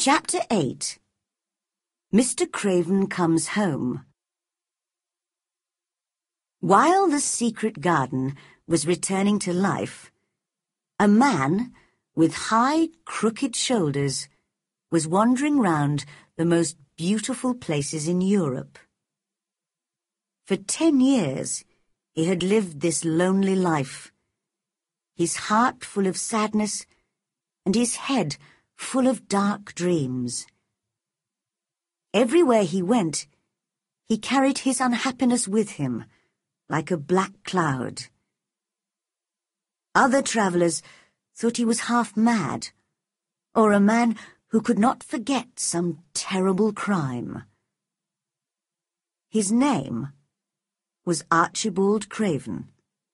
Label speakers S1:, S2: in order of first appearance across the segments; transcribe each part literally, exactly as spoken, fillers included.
S1: Chapter eight. Mister Craven Comes Home. While the secret garden was returning to life, a man with high, crooked shoulders was wandering round the most beautiful places in Europe. For ten years, he had lived this lonely life, his heart full of sadness and his head full of dark dreams. Everywhere he went, he carried his unhappiness with him, like a black cloud. Other travellers thought he was half mad, or a man who could not forget some terrible crime. His name was Archibald Craven.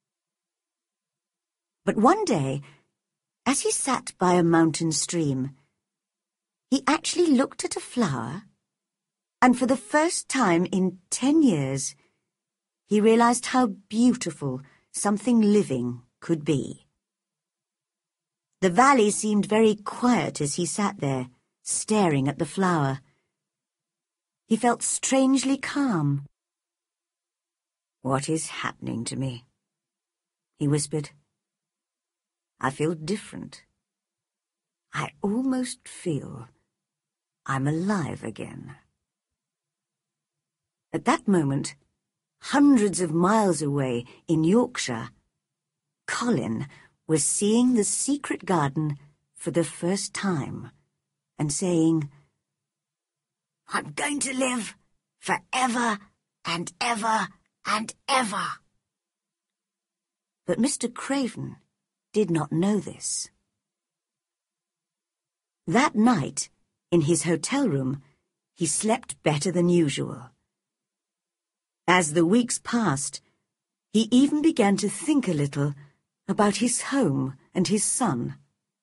S1: But one day, as he sat by a mountain stream, he actually looked at a flower, and for the first time in ten years, he realized how beautiful something living could be. The valley seemed very quiet as he sat there, staring at the flower. He felt strangely calm. "What is happening to me?" he whispered. "I feel different. I almost feel I'm alive again." At that moment, hundreds of miles away in Yorkshire, Colin was seeing the secret garden for the first time and saying, "I'm going to live for ever and ever and ever." But Mister Craven did not know this. That night, in his hotel room, he slept better than usual. As the weeks passed, he even began to think a little about his home and his son.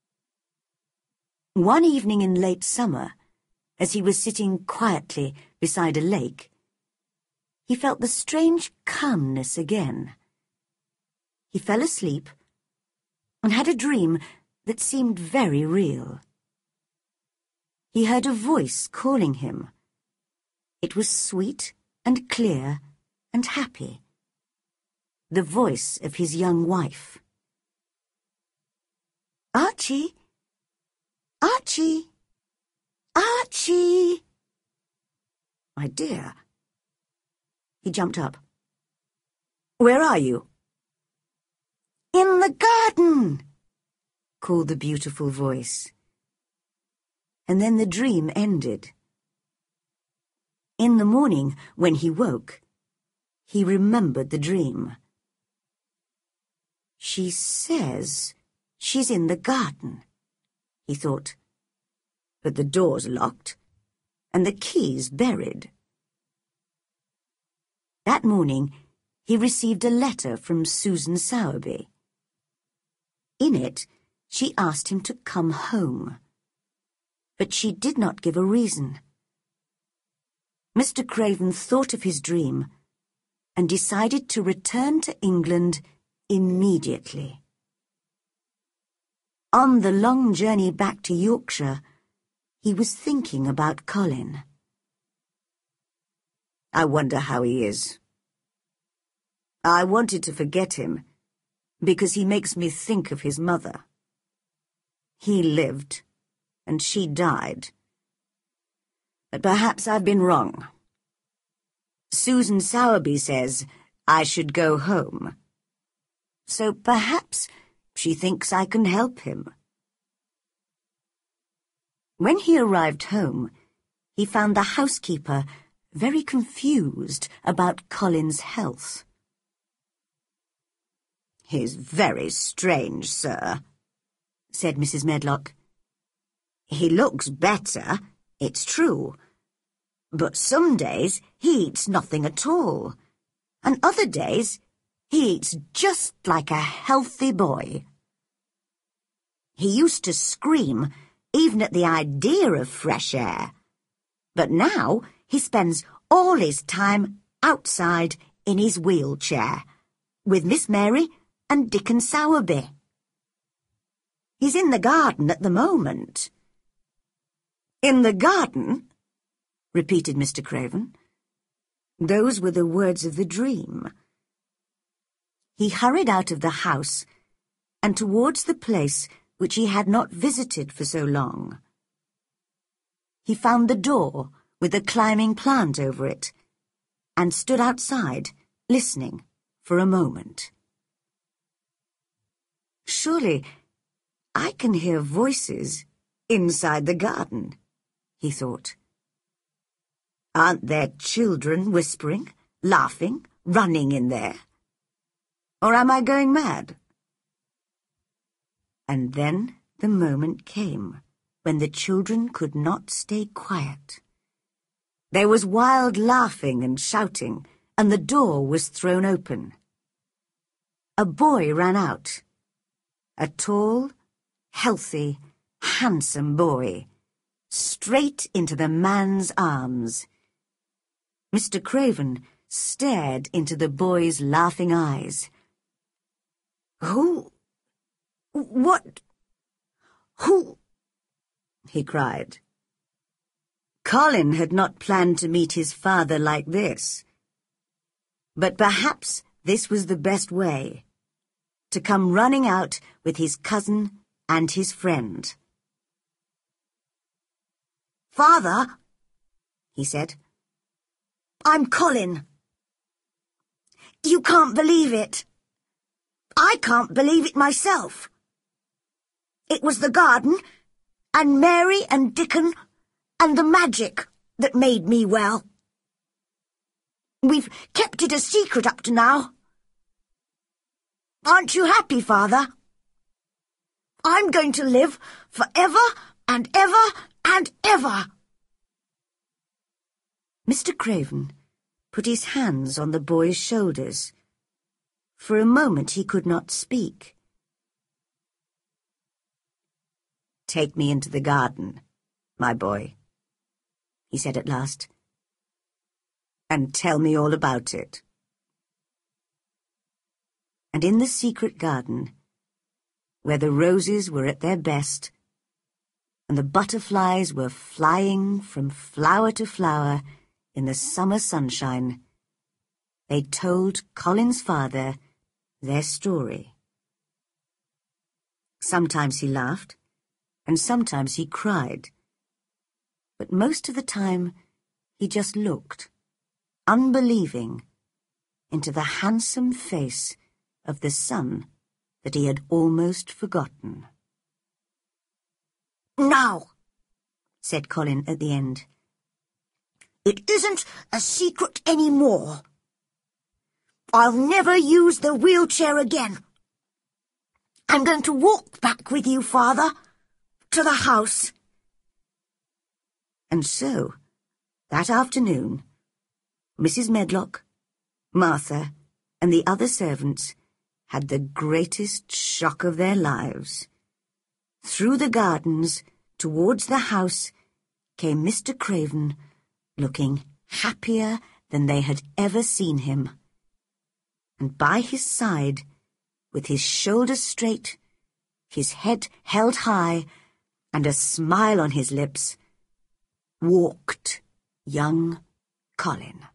S1: One evening in late summer, as he was sitting quietly beside a lake, he felt the strange calmness again. He fell asleep and had a dream that seemed very real. He heard a voice calling him. It was sweet and clear and happy. The voice of his young wife. "Archie! Archie! Archie!" "My dear." He jumped up. "Where are you?" "In the garden," called the beautiful voice. And then the dream ended. In the morning, when he woke, he remembered the dream. "She says she's in the garden," he thought. "But the door's locked, and the key's buried." That morning, he received a letter from Susan Sowerby. In it, she asked him to come home. But she did not give a reason. Mister Craven thought of his dream and decided to return to England immediately. On the long journey back to Yorkshire, he was thinking about Colin. "I wonder how he is. I wanted to forget him because he makes me think of his mother. He lived, and she died. But perhaps I've been wrong. Susan Sowerby says I should go home. So perhaps she thinks I can help him." When he arrived home, he found the housekeeper very confused about Colin's health. "He's very strange, sir," said Missus Medlock. "He looks better, it's true, but some days he eats nothing at all, and other days he eats just like a healthy boy. He used to scream even at the idea of fresh air, but now he spends all his time outside in his wheelchair, with Miss Mary and Dickon Sowerby. He's in the garden at the moment. "In the garden?" repeated Mister Craven. Those were the words of the dream. He hurried out of the house and towards the place which he had not visited for so long. He found the door with the climbing plant over it and stood outside, listening for a moment. Surely I can hear voices inside the garden, he thought. Aren't there children whispering, laughing, running in there? Or am I going mad? And then the moment came when the children could not stay quiet. There was wild laughing and shouting, and the door was thrown open. A boy ran out. A tall, healthy, handsome boy, straight into the man's arms. Mister Craven stared into the boy's laughing eyes. Who? What? Who? He cried. Colin had not planned to meet his father like this. But perhaps this was the best way, to come running out with his cousin and his friend. "Father," he said, "I'm Colin. You can't believe it. I can't believe it myself. It was the garden, and Mary and Dickon, and the magic that made me well. We've kept it a secret up to now. Aren't you happy, Father? I'm going to live for ever and ever and ever." Mister Craven put his hands on the boy's shoulders. For a moment he could not speak. "Take me into the garden, my boy," he said at last, "and tell me all about it." And in the secret garden, where the roses were at their best, and the butterflies were flying from flower to flower in the summer sunshine, they told Colin's father their story. Sometimes he laughed, and sometimes he cried, but most of the time he just looked, unbelieving, into the handsome face of the son that he had almost forgotten. "Now," said Colin at the end, "it isn't a secret any more. I'll never use the wheelchair again. I'm going to walk back with you, Father, to the house." And so, that afternoon, Missus Medlock, Martha, and the other servants had the greatest shock of their lives. Through the gardens, towards the house, came Mister Craven, looking happier than they had ever seen him. And by his side, with his shoulders straight, his head held high, and a smile on his lips, walked young Colin.